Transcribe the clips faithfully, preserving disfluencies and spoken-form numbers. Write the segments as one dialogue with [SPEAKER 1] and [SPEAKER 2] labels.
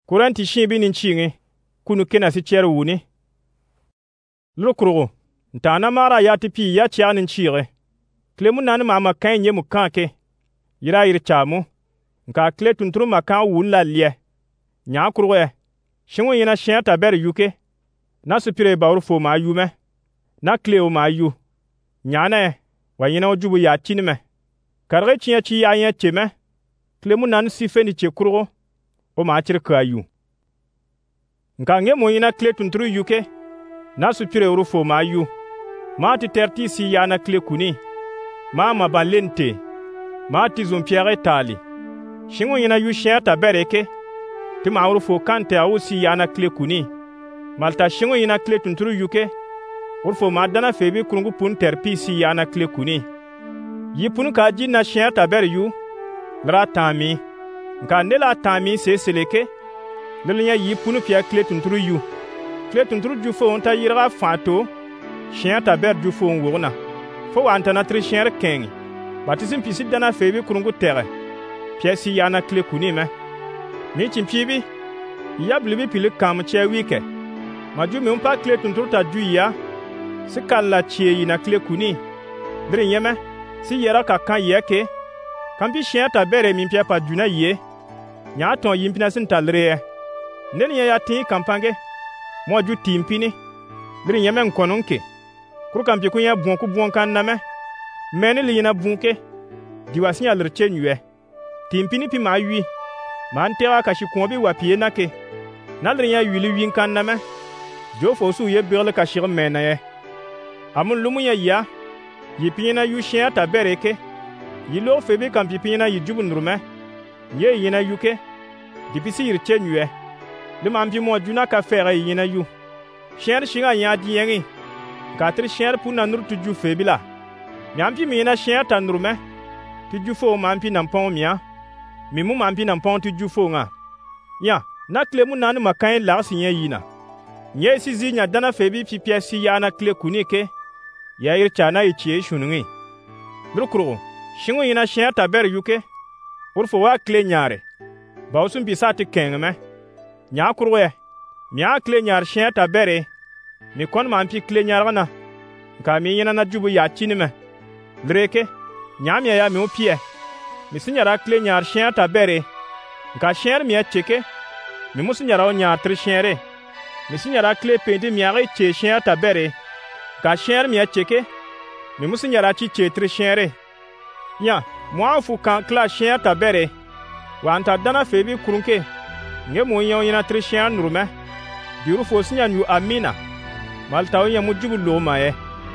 [SPEAKER 1] Kuranti shibi nin chingi kunu kena si cher wuni. Lukrugo ntana mara ya tipi ya chia nin chire. Klemu nanu mama kan ye mu kanke. Yira yir chamu. Nka kle tunturu makan wun la lie. Nya kurwe. Shingu yina shen ta ber yuke. Na supire bawru fo ma yume. Na kle o ma yu. Nya ne wa yina ojubu ya chinime. Karge chiya chi ya yen cheme. Klemu nanu sife ni che kurgo. O ma chir ka yu. Nka nge mo yina kle tunturu yuke. Na supire uru fo ma yu. Ma ti terti si ya na kle kuni. Ma ma ban lente. Ma ti zumpiere tali. Shingu yina yu shen ta bereke. Ti ma uru fo kante a usi ya na kle kuni. Malta shingu yina kle tunturu yuke. Uru fo ma dana febi kurungu pun terpi si ya na kle kuni. Yi pun ka ji na shen ta ber yu. Lara tami. Nka nela tami se seleke. Lilinya yi pun pia kle tunturu yu. Kle tunturu ju fo onta yirga fato. Shen ta ber ju fo onwurna. Fo wa antana tri shen kengi. Batisim pisi dana febi kurungu tere. Pia si ya na kle kuni me. Mi chimpibi. Ya blibi pili kam che wike. Maju mi umpa kle tunturu ta ju ya. Si kalla chie yi na kle kuni. Drin yeme. Si yera ka kan yeke. Kampi shen ta bere mi pia pa juna ye. Nya ton yimpina sin talre. Neni ya tin kampange. Mo ju timpini. Drin yeme nkononke. Kuru kampi kunya buonku buonkan name. Meni li yina bunke. Diwasi ya lirche nyue. Timpini pi ma yui. Man tera kashi kuobi wapie nake. Nalrin ya yuli winkan name. Jo fosu ye birle kashir mena ye. Amun lumu ya ya. Yipina yu shen ta bereke. Yilo febe kampi pina yijubu nrume. Ye yina yuke. Dipisi yirche nyue. Lima ampi mo juna ka fere yina yu. Shen shinga ya diyengi. Katri shen puna nur tuju febila. Miampi mina shen ta nrume. Tuju fo mampi nampon mia. Mimu mampi nampon tuju fo nga. Ya, na klemu nanu makain larsi nye yina. Nye si zinya dana febi pipia si ya na kle kunike. Ya irchana ichie shunungi. Lukuru, shingu yina shen ta ber yuke. Urfo wa kle nyare. Bausun bisati kengme. Nya kurwe. Mia kle nyar shen ta bere. Mi kon mampi kle nyarana. Nka mi yina na jubu ya chinime. Lreke. Nyam ya ya mi upie. Mi sinyara kle nyar shen ta bere. Nka shen mi ya cheke. Mi musinyara o nyar tri shenre. Mi sinyara kle pendi mi ya che shen ta bere. Nka shen mi ya cheke. Mi musinyara chi che tri shenre. Nya, mwa fu kan kla shen ta bere. Wa anta dana febi kurunke. Nge mo yon yina tri shen nurume. Diru fo sinyan yu amina. Malta o ya mujibu loma ye.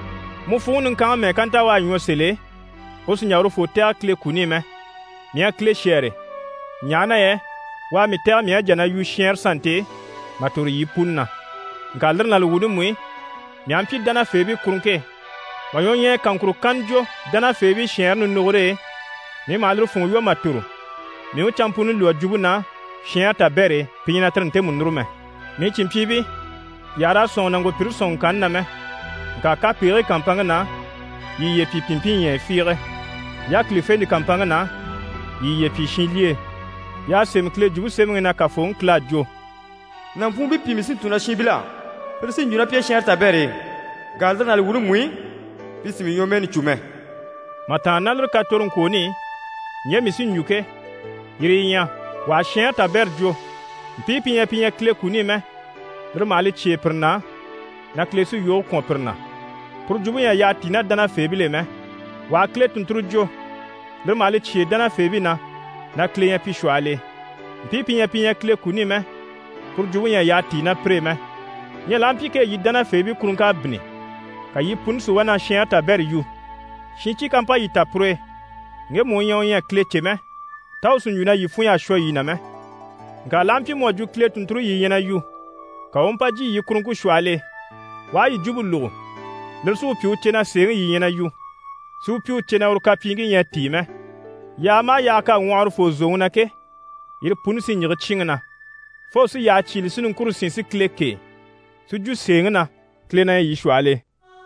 [SPEAKER 1] Mu fu nun kan me kanta wa yon sele. O sinyaru fo te akle kuni me. Mi akle shere. Nyana ye. Wa mi te mi ajana yu shen sante. Maturi yipunna. Nka lirna luwudu mui. Mi ampi dana febi kurunke. Wa yon ye kankuru kanjo dana febi shen nu nugure. Mi maluru fun yo maturu. Mi u champunu luwa jubu na. Shen ta bere. Pinyina trente munrume. Mi chimpibi. Yara son nango piru son kan na me. Nka ka pire kampanga na. Yi ye pi pimpin ye fire. Ya klife ni kampanga na. Yi ye pi shinlie. Ya sem kle jubu sem na ka fon kla jo.
[SPEAKER 2] Nan pumbi pi misin tuna shibila. Persin juna pia shen ta bere. Galdan al wuru mui. Bismi yomen chume.
[SPEAKER 1] Mata nalur ka torun koni. Nye misin yuke. Yirinya. Wa shen ta ber jo. Pi pinya pinya kle kuni me. Rumali chie perna. Na kle su yo kon perna. Pour jubu ya ya tina dana febile me. Wa kle tunturu jo. Rumali chie dana febina. Na kle ya pishwale. Pi pinya pinya kle kuni me. Pour jubu ya ya tina pre me. Nye lampi ke yi dana febi kurunka bini. Ka yi pun su wana shen ta ber yu. Shinchi kampa yi tapure. Nge mo yon ya kle cheme. Tau sun yuna yi fun ya shwa yi na me. Nka lampi mo ju kle tunturu yi yena yu. Ka ompa ji yi kurunku shwale. Wa yi jubu lugu. Nil su piu chena seng yi yena yu. Su piu chena uruka pingi ya time. Ya ma ya ka ngwaru fo zongna ke. Yir pun si nyig chingna. Fo su ya chili sunu kuru sinsi kle ke. Su ju seng na. Kle na yi shwale.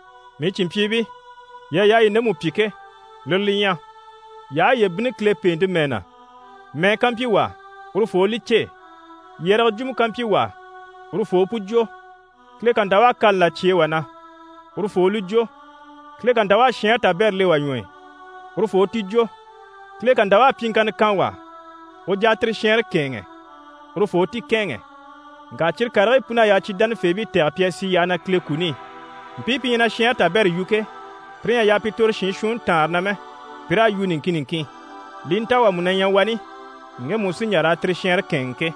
[SPEAKER 1] Mi chimpibi. Ya ya yi nemu pike. Lilinya. Ya ye bini kle pendi mena. Me kampi wa. Uru fo li che. Yerg jum kampi wa, rufo pu jo, kle kan dawa kalla chie wana, rufo lu jo, kle kan dawa chien ta berle wa yue, rufo ti jo, kle kan dawa pinkan kan wa, o jatri chien kenge, rufo ti kenge. Nga chir karre puna ya chi dan febi ter piesi ya na kle kuni. Mpipi na chien ta ber yuke, priya ya pitor shin shun tar na me, pira yu ninki ninki. Linta wa munanya wani, nge musu nyara tri chien kenke.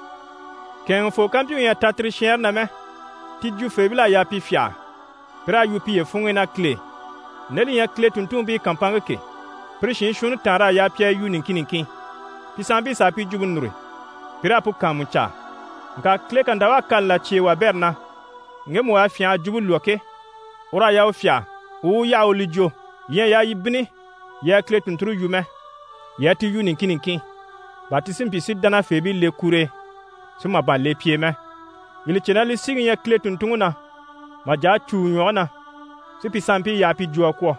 [SPEAKER 1] Ken fo kampion ya tatri chien na me, ti ju febi la ya pi fia, pira yu pi ye funge na kle. Neli ya kle tuntun bi kampanga ke, pri shin shun tara ya pia yu ninki ninki. Pisambi sa pi jubun nuri, pira pu kamuncha. Nga kle kan dawa kalla chewa berna, nge mo a fia jubu loke, ora ya o fia, u ya o lijo, yen ya yibini, ya kle tunturu yume, ya ti yu ninki ninki. Batisim pisi dana febi le kure, suma ban le pie me. Ili chena li sigi ya kle tuntungu na, ma ja chu nyona, si pisampi ya pi jua kwa.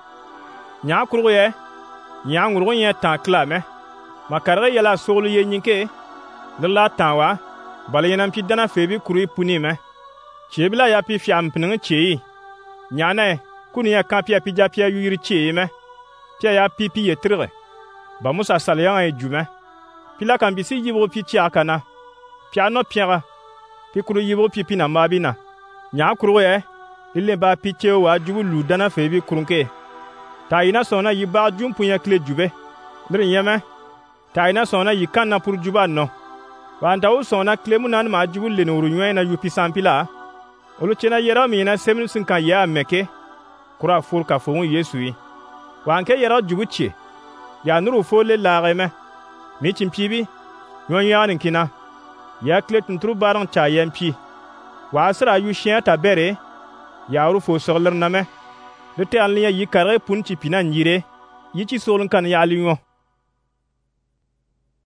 [SPEAKER 1] Nya kuru ye, nya nguru ye tan kla me, ma karre yala soglu ye nyinke, nila tanwa, bala yenam pi dana febi kuru puni me. Chebila ya pi fiam pningi chei. Nyane, kuni ya kampi ya pi ja pi ya yuri chei me. Pia ya pi pi ye trire. Ba musa salyang e jume. Pila kan bisi yibro pi tia kana. Pia no piara. Pi kuru yibro pi pi na mabina. Nya kuru ye, lile ba pi cheo wa jubu lu dana febi kurunke. Ta ina sona yi ba jumpu ya kle jube. Nri yeme. Ta ina sona yi kan na pur juba no. Wanta u sona klemu nan ma jubu le no runywe na yupi sampila. Olu chena yera mi na semin sin kan ya meke. Kura fur ka fongu Yesu yi. Wanke yera jubu che. Ya nuru fo le laare me. Mi chimpibi. Yon yanin kina. Ya kle tunturu barang cha yempi. Wa asra yu chien ta bere. Ya uru fo sorler na me. Le te anliya yi kare pun chi pina nyire. Yi chi solun kan ya liyon.